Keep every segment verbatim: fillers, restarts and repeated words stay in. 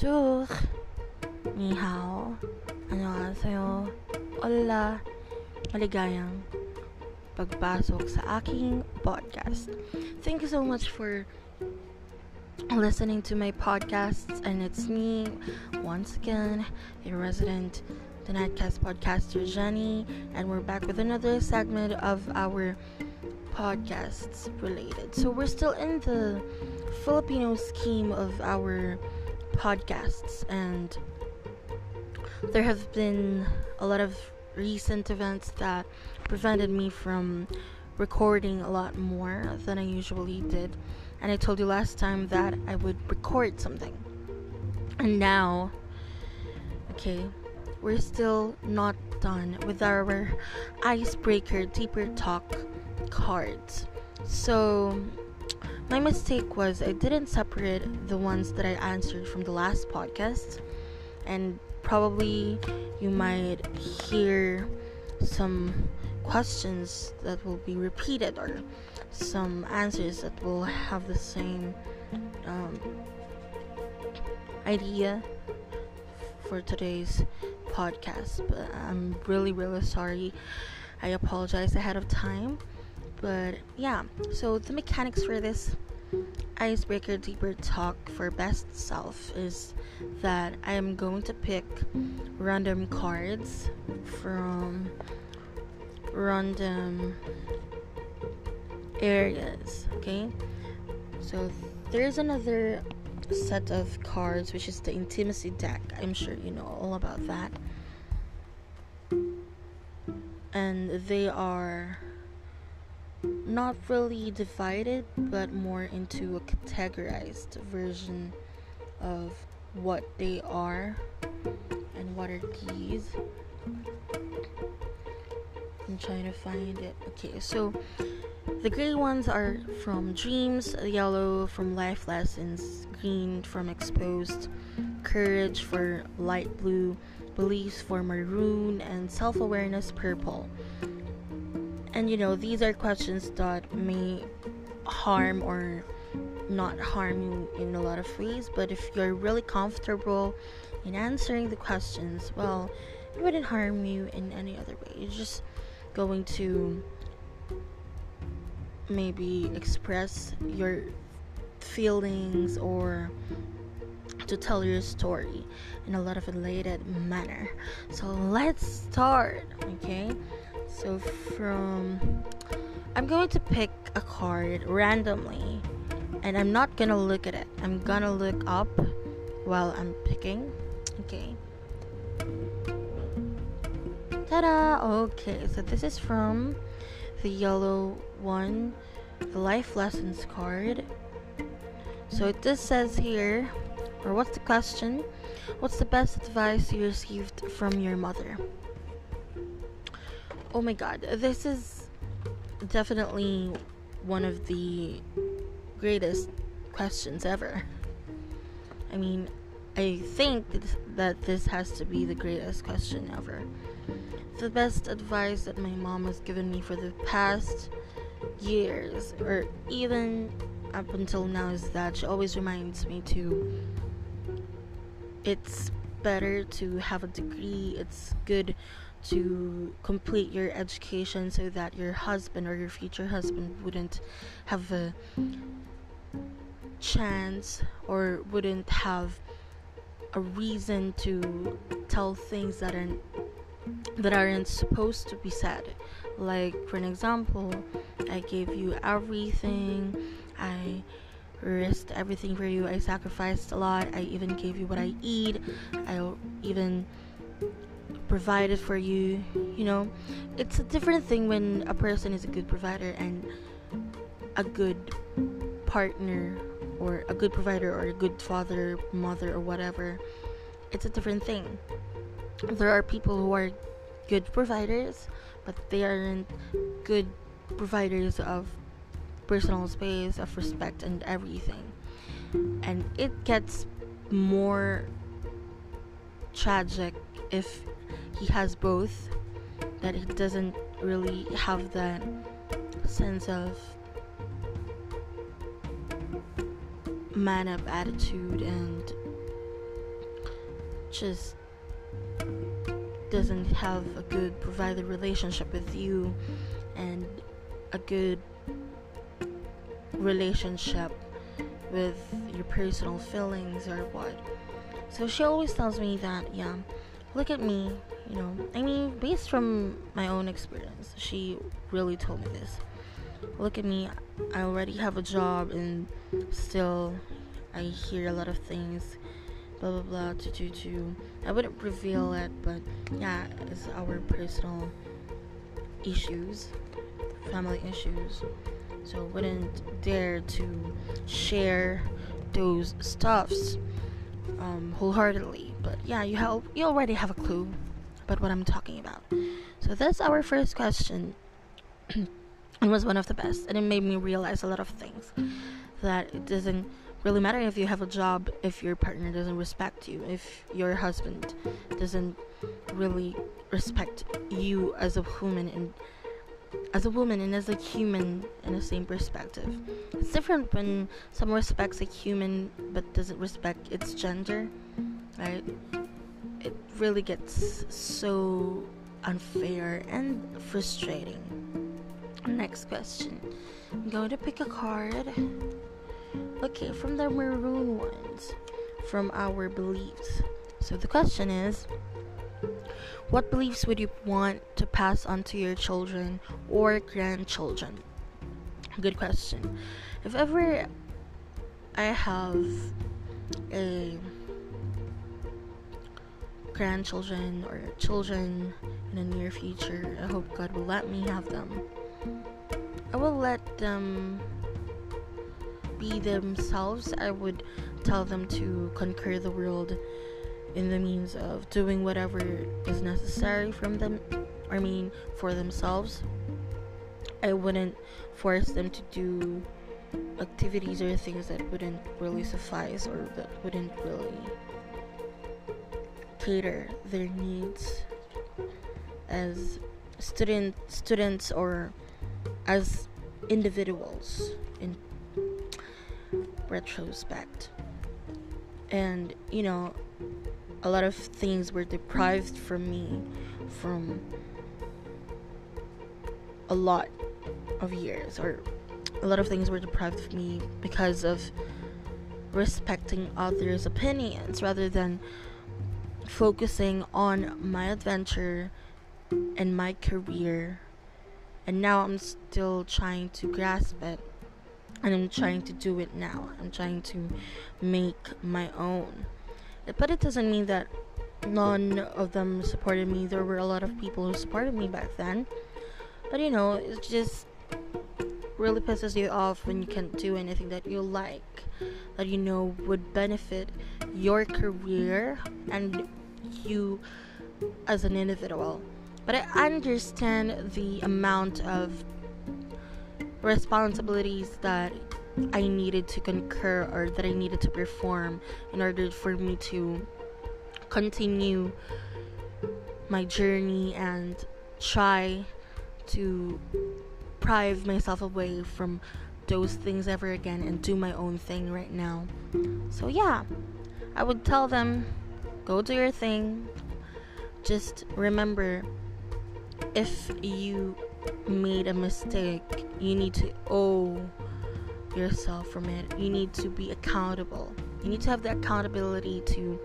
Bonjour, ni hao, annyeonghaseyo, hola, maligayang pagpasok sa aking podcast. Thank you so much for listening to my podcasts, and it's me, once again, a resident The Nightcast podcaster, Jenny, and we're back with another segment of our podcasts related. So we're still in the Filipino scheme of our podcasts, and there have been a lot of recent events that prevented me from recording a lot more than I usually did. And I told you last time that I would record something, and now, okay, we're still not done with our icebreaker deeper talk cards. So my mistake was I didn't separate the ones that I answered from the last podcast, and probably you might hear some questions that will be repeated or some answers that will have the same um, idea for today's podcast. But I'm really really sorry. I apologize ahead of time. But yeah, so the mechanics for this icebreaker deeper talk for best self is that I am going to pick random cards from random areas. Okay, so there's another set of cards, which is the intimacy deck. I'm sure you know all about that, and they are not really divided, but more into a categorized version of what they are. And what are these? I'm trying to find it. Okay, so the gray ones are from dreams, yellow from life lessons, green from exposed, courage for light blue, beliefs for maroon, and self-awareness purple. And you know, these are questions that may harm or not harm you in a lot of ways, but if you're really comfortable in answering the questions, well, it wouldn't harm you in any other way. You're just going to maybe express your feelings or to tell your story in a lot of elated manner. So let's start, okay? So from I'm going to pick a card randomly, and I'm not gonna look at it. I'm gonna look up while I'm picking. Okay. Ta-da! Okay, so this is from the yellow one, the life lessons card. So it just says here, or what's the question? What's the best advice you received from your mother? Oh my god, this is definitely one of the greatest questions ever. I mean, I think that this has to be the greatest question ever. The best advice that my mom has given me for the past years, or even up until now, is that she always reminds me to it's better to have a degree. It's good to complete your education so that your husband or your future husband wouldn't have a chance or wouldn't have a reason to tell things that aren't that aren't supposed to be said. Like, for an example, I gave you everything, I risked everything for you, I sacrificed a lot, I even gave you what I eat, I even provided for you. You know, it's a different thing when a person is a good provider and a good partner, or a good provider, or a good father, mother, or whatever. It's a different thing. There are people who are good providers, but they aren't good providers of personal space, of respect, and everything. And it gets more tragic if he has both, that he doesn't really have that sense of man up attitude and just doesn't have a good provided relationship with you and a good relationship with your personal feelings or what. So she always tells me that, yeah, look at me, you know, I mean, based from my own experience, she really told me this. Look at me, I already have a job and still I hear a lot of things, blah blah blah, to to to. I wouldn't reveal it, but yeah, it's our personal issues, family issues. So wouldn't dare to share those stuffs um, wholeheartedly. But yeah, you have you already have a clue about what I'm talking about. So that's our first question. It was one of the best, and it made me realize a lot of things. That it doesn't really matter if you have a job if your partner doesn't respect you, if your husband doesn't really respect you as a woman and as a woman and as a human in the same perspective. It's different when someone respects a human but doesn't respect its gender, right? It really gets so unfair and frustrating. Next question. I'm going to pick a card. Okay, from the maroon ones, from our beliefs. So the question is, what beliefs would you want to pass on to your children or grandchildren? Good question. If ever I have a grandchildren or children in the near future, I hope God will let me have them. I will let them be themselves. I would tell them to conquer the world in the means of doing whatever is necessary from them, I mean for themselves. I wouldn't force them to do activities or things that wouldn't really suffice or that wouldn't really cater their needs as student students or as individuals in retrospect. And you know, a lot of things were deprived from me from a lot of years, or a lot of things were deprived of me because of respecting others' opinions rather than focusing on my adventure and my career. And now I'm still trying to grasp it, and I'm trying to do it now. I'm trying to make my own. But it doesn't mean that none of them supported me. There were a lot of people who supported me back then. But you know, it just really pisses you off when you can't do anything that you like, that you know would benefit your career and you as an individual. But I understand the amount of responsibilities that I needed to concur or that I needed to perform in order for me to continue my journey and try to prive myself away from those things ever again and do my own thing right now. So yeah, I would tell them, go do your thing. Just remember, if you made a mistake, you need to owe yourself from it. You need to be accountable. You need to have the accountability to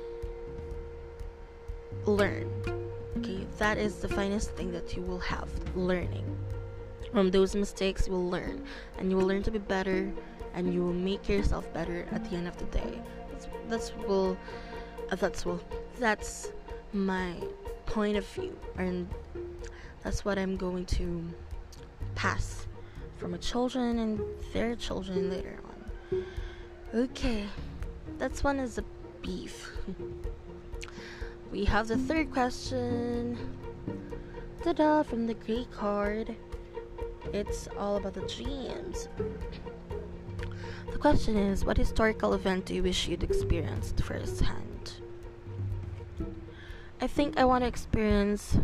learn. Okay, that is the finest thing that you will have, learning. From those mistakes you will learn, and you will learn to be better, and you will make yourself better at the end of the day. That's that's will uh, that's will that's my point of view, and that's what I'm going to pass from my children and their children later on. Okay, that's one is a beef. We have the third question. Ta-da, from the Great card. It's all about the dreams. The question is, what historical event do you wish you'd experienced firsthand? I think I want to experience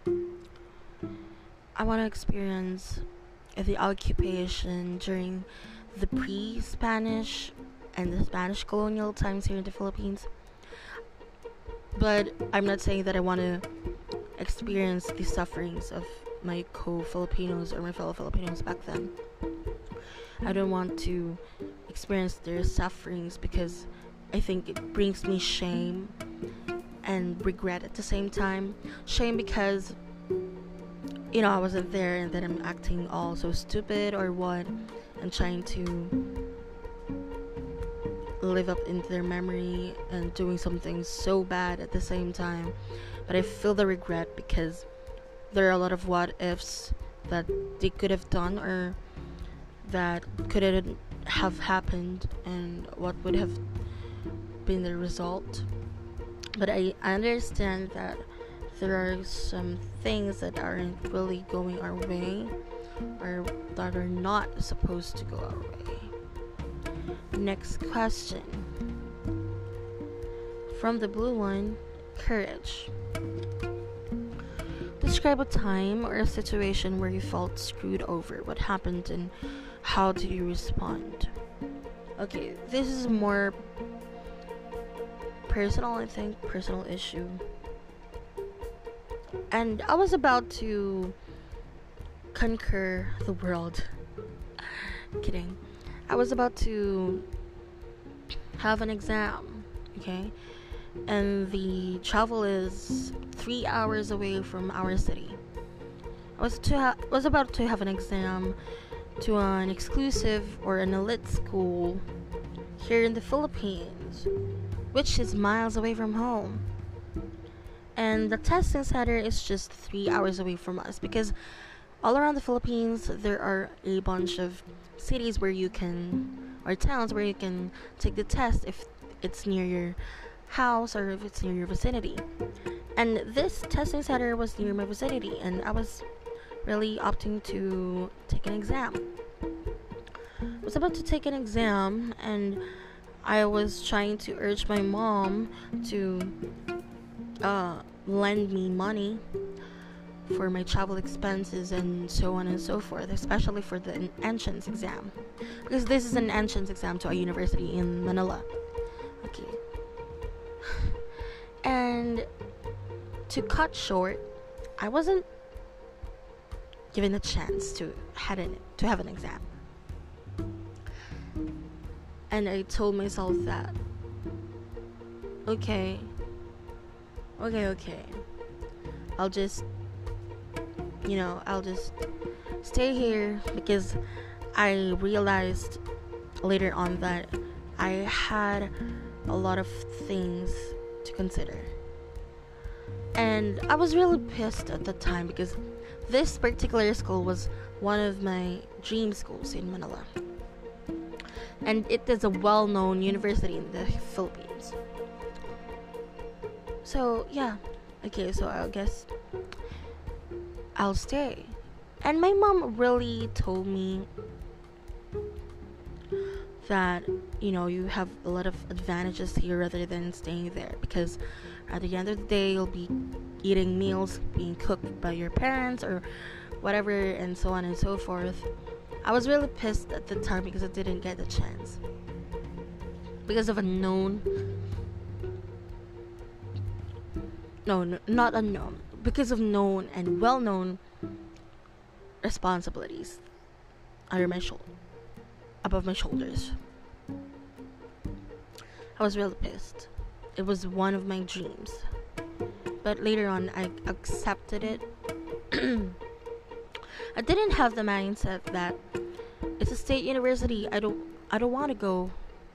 I want to experience the occupation during the pre-Spanish and the Spanish colonial times here in the Philippines. But I'm not saying that I want to experience the sufferings of my co-Filipinos or my fellow Filipinos back then. I don't want to experience their sufferings because I think it brings me shame and regret at the same time. Shame because, you know, I wasn't there and then I'm acting all so stupid or what, and trying to live up into their memory and doing something so bad at the same time. But I feel the regret because there are a lot of what ifs that they could have done or that couldn't have happened, and what would have been the result. But I understand that there are some things that aren't really going our way or that are not supposed to go our way. Next question from the blue one, courage. Describe a time or a situation where you felt screwed over. What happened and how did you respond? Okay, this is more personal, I think, personal issue. And I was about to conquer the world. Kidding. I was about to have an exam, okay? And the travel is three hours away from our city. I was to ha- was about to have an exam to an exclusive or an elite school here in the Philippines, which is miles away from home. And the testing center is just three hours away from us because all around the Philippines there are a bunch of cities where you can, or towns where you can take the test if it's near your house or if it's near your vicinity. And this testing center was near my vicinity, and I was really opting to take an exam. I was about to take an exam, and I was trying to urge my mom to uh, lend me money for my travel expenses and so on and so forth, especially for the entrance exam, because this is an entrance exam to a university in Manila. Okay. And to cut short, I wasn't given a chance to had an, to have an exam. And I told myself that okay, okay, okay, I'll just, you know, I'll just stay here, because I realized later on that I had a lot of things to consider. And I was really pissed at the time because this particular school was one of my dream schools in Manila. And it is a well-known university in the Philippines. So, yeah. Okay, so I guess I'll stay. And my mom really told me that, you know, you have a lot of advantages here rather than staying there, because at the end of the day you'll be eating meals being cooked by your parents or whatever, and so on and so forth. I was really pissed at the time because I didn't get the chance because of unknown no, no not unknown because of known and well-known responsibilities under my shoulder, above my shoulders. I was really pissed. It was one of my dreams, but later on I accepted it. I didn't have the mindset that it's a state university, I don't I don't want to go.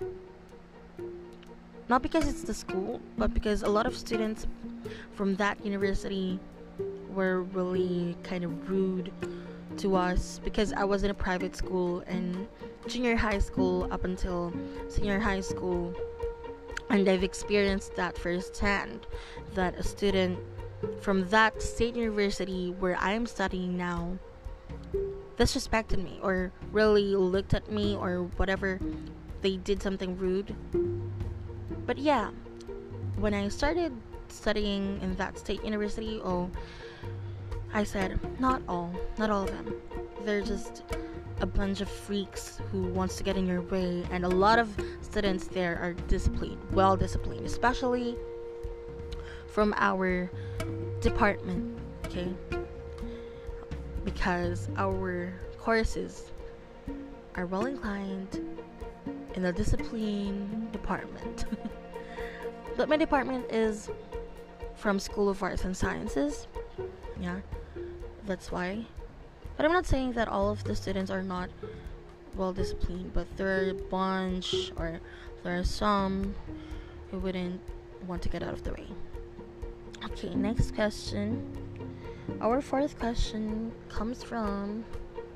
Not because it's the school, but because a lot of students from that university were really kind of rude to us, because I was in a private school and junior high school up until senior high school, and I've experienced that firsthand, that a student from that state university where I'm studying now disrespected me or really looked at me or whatever, they did something rude. But yeah, when I started studying in that state university, oh, I said, not all, not all of them. They're just a bunch of freaks who wants to get in your way, and a lot of students there are disciplined, well disciplined, especially from our department, okay? Because our courses are well inclined in the discipline department. But my department is from School of Arts and Sciences. Yeah, that's why. But I'm not saying that all of the students are not well disciplined, but there are a bunch, or there are some who wouldn't want to get out of the way. Okay, next question. Our fourth question comes from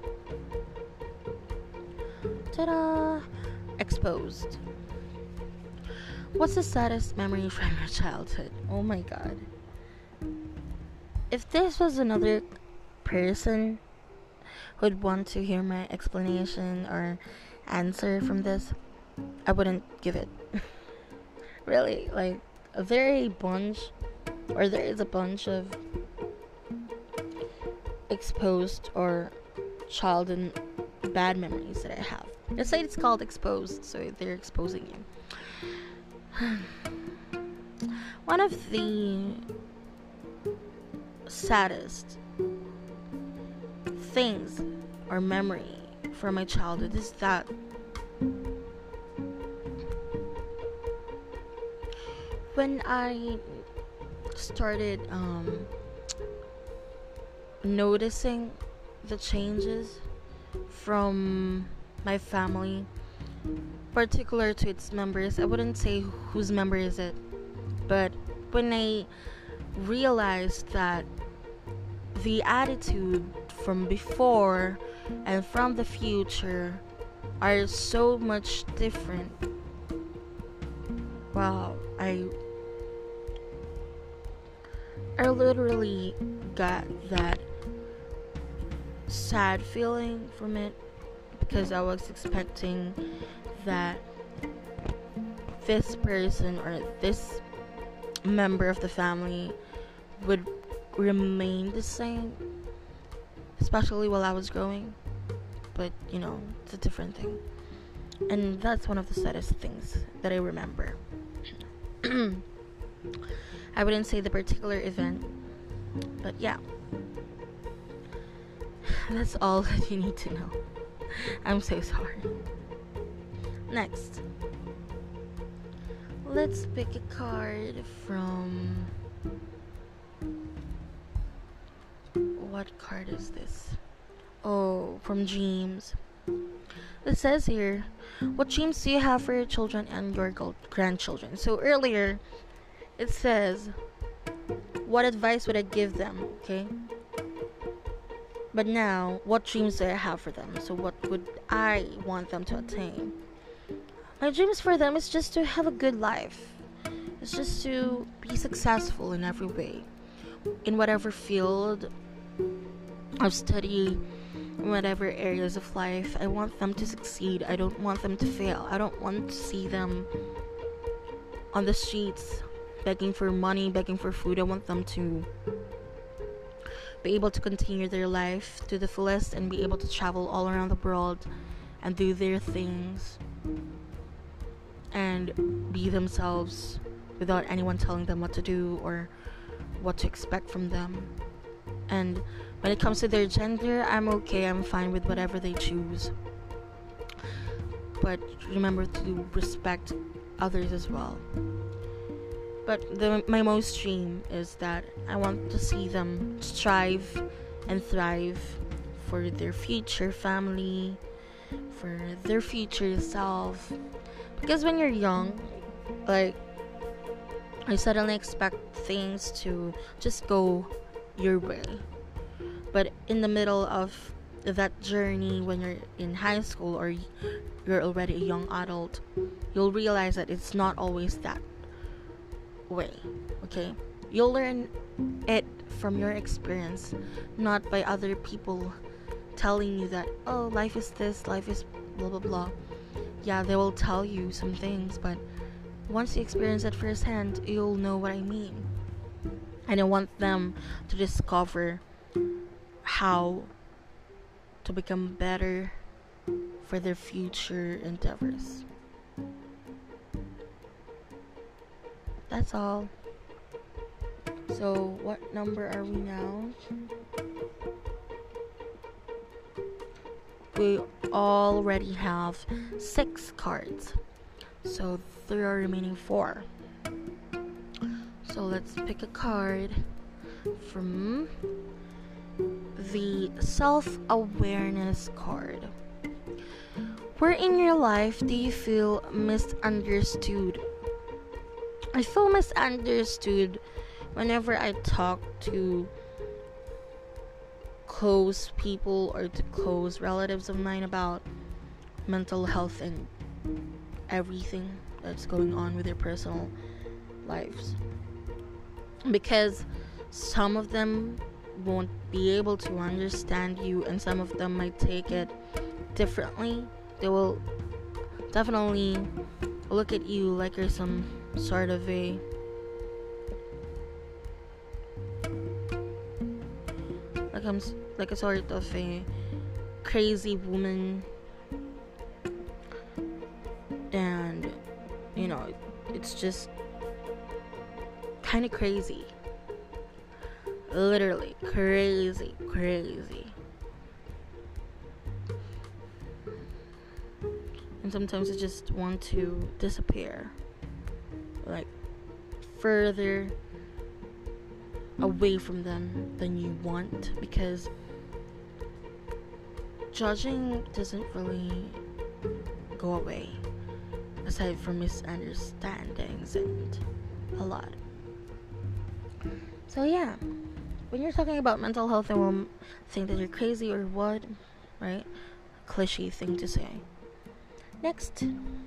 ta-da! Exposed. What's the saddest memory from your childhood? Oh my god. If this was another person who'd want to hear my explanation or answer from this, I wouldn't give it. Really, like, there a bunch, or there is a bunch of exposed or childhood bad memories that I have. Let's say it's called exposed, so they're exposing you. One of the saddest things or memory from my childhood is that when I started um, noticing the changes from my family, particular to its members. I wouldn't say whose member is it, but when I realized that the attitude from before and from the future are so much different, wow, I I literally got that sad feeling from it, because I was expecting that this person or this member of the family would remain the same, especially while I was growing. But you know, it's a different thing, and that's one of the saddest things that I remember. I wouldn't say the particular event, but yeah, that's all that you need to know. I'm so sorry. Next, let's pick a card from, what card is this? Oh, from dreams. It says here, what dreams do you have for your children and your grandchildren? So earlier it says, what advice would I give them? Okay, but now, what dreams do I have for them? So what would I want them to attain? My dreams for them is just to have a good life. It's just to be successful in every way, in whatever field of study, in whatever areas of life. I want them to succeed. I don't want them to fail. I don't want to see them on the streets begging for money, begging for food. I want them to be able to continue their life to the fullest and be able to travel all around the world and do their things and be themselves without anyone telling them what to do or what to expect from them. And when it comes to their gender, I'm okay, I'm fine with whatever they choose, but remember to respect others as well. But the, my most dream is that I want to see them strive and thrive for their future family, for their future self. Because when you're young, like, I suddenly expect things to just go your way. But in the middle of that journey, when you're in high school or you're already a young adult, you'll realize that it's not always that way. Okay, you'll learn it from your experience, not by other people telling you that, oh, life is this, life is blah blah blah. Yeah, they will tell you some things, but once you experience it firsthand, you'll know what I mean. And I want them to discover how to become better for their future endeavors. That's all. So, what number are we now? We already have six cards. So, there are remaining four. So, let's pick a card from the self-awareness card. Where in your life do you feel misunderstood? I feel misunderstood whenever I talk to close people or to close relatives of mine about mental health and everything that's going on with their personal lives. Because some of them won't be able to understand you, and some of them might take it differently. They will definitely look at you like you're some sort of a like I'm like a sort of a crazy woman, and you know, it's just kind of crazy. Literally crazy, crazy. And sometimes I just want to disappear, like further away from them than you want, because judging doesn't really go away aside from misunderstandings and a lot. So yeah, when you're talking about mental health, I will think that you're crazy or what, right? Cliche thing to say. Next,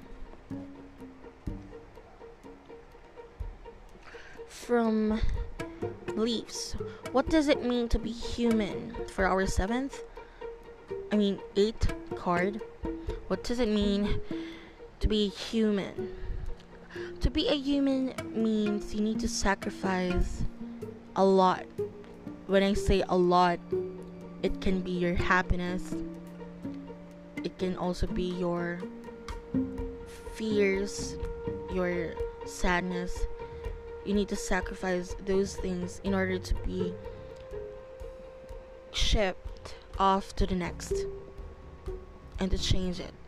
from Leaves, what does it mean to be human? For our seventh, I mean eighth card, what does it mean to be human? To be a human means you need to sacrifice a lot. When I say a lot, it can be your happiness, it can also be your fears, your sadness. You need to sacrifice those things in order to be shipped off to the next and to change it.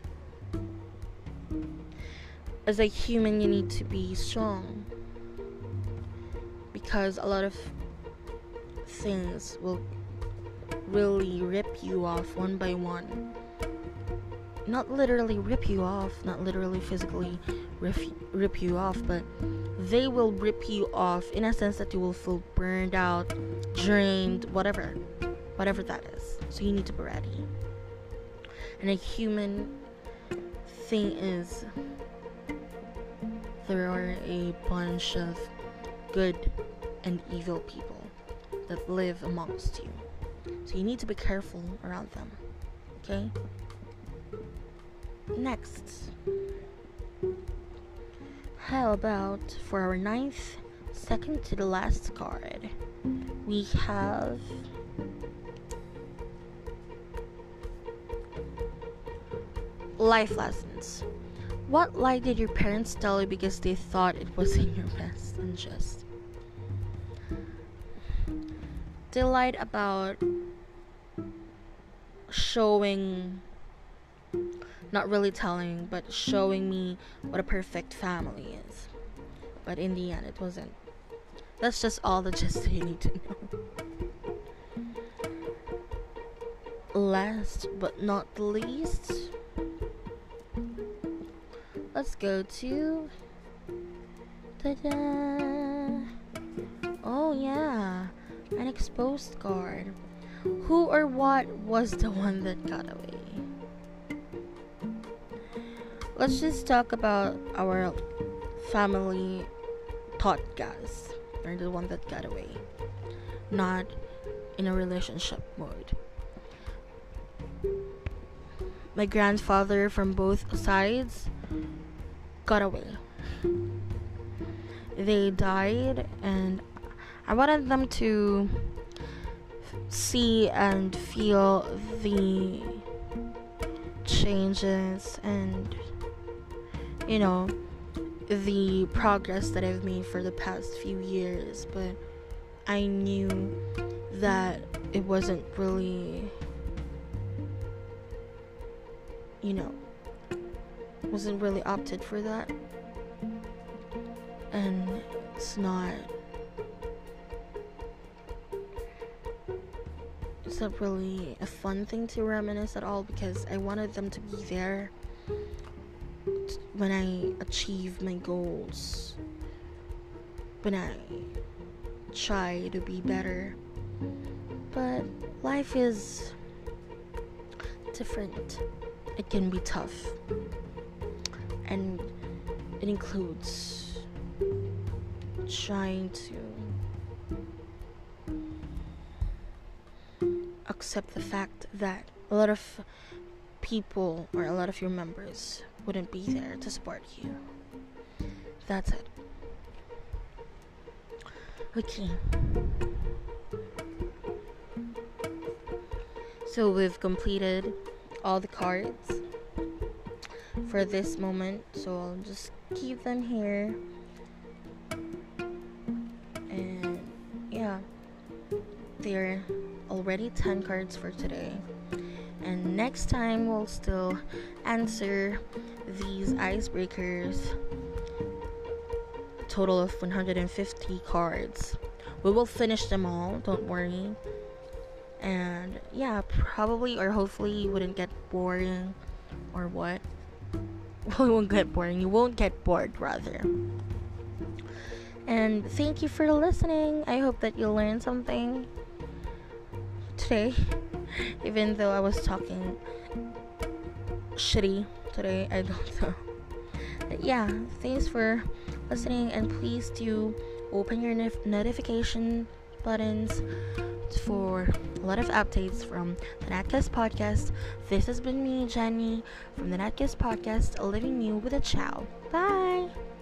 As a human, you need to be strong, because a lot of things will really rip you off one by one. Not literally rip you off, not literally physically rip, rip you off, but they will rip you off in a sense that you will feel burned out, drained, whatever, whatever that is. So you need to be ready. And a human thing is, there are a bunch of good and evil people that live amongst you. So you need to be careful around them. Okay? Next, how about for our ninth, second to the last card, we have life lessons. What lie did your parents tell you because they thought it was in your best interest? They lied about showing, not really telling, but showing me what a perfect family is. But in the end, it wasn't. That's just all the gist that you need to know. Last but not least, let's go to ta-da! Oh yeah, an exposed card. Who or what was the one that got away? Let's just talk about our family thought guys, or the one that got away, not in a relationship mode. My grandfather from both sides got away. They died, and I wanted them to see and feel the changes and, you know, the progress that I've made for the past few years, but I knew that it wasn't really, you know, wasn't really opted for that. And it's not, it's not really a fun thing to reminisce at all, because I wanted them to be there when I achieve my goals, when I try to be better. But life is different. It can be tough, and it includes trying to accept the fact that a lot of people, or a lot of your members, wouldn't be there to support you. That's it. Okay. So we've completed all the cards for this moment. So I'll just keep them here. And yeah, there are already ten cards for today. And next time we'll still answer these icebreakers. A total of one hundred fifty cards. We will finish them all, don't worry. And yeah, probably or hopefully you wouldn't get boring, or what? Well, you won't get boring. You won't get bored, rather. And thank you for listening. I hope that you learned something today. Even though I was talking shitty today, I don't know. But yeah, thanks for listening, and please do open your nif- notification buttons for a lot of updates from the Natcast Podcast. This has been me, Jenny, from the Natcast Podcast, living you with a ciao. Bye!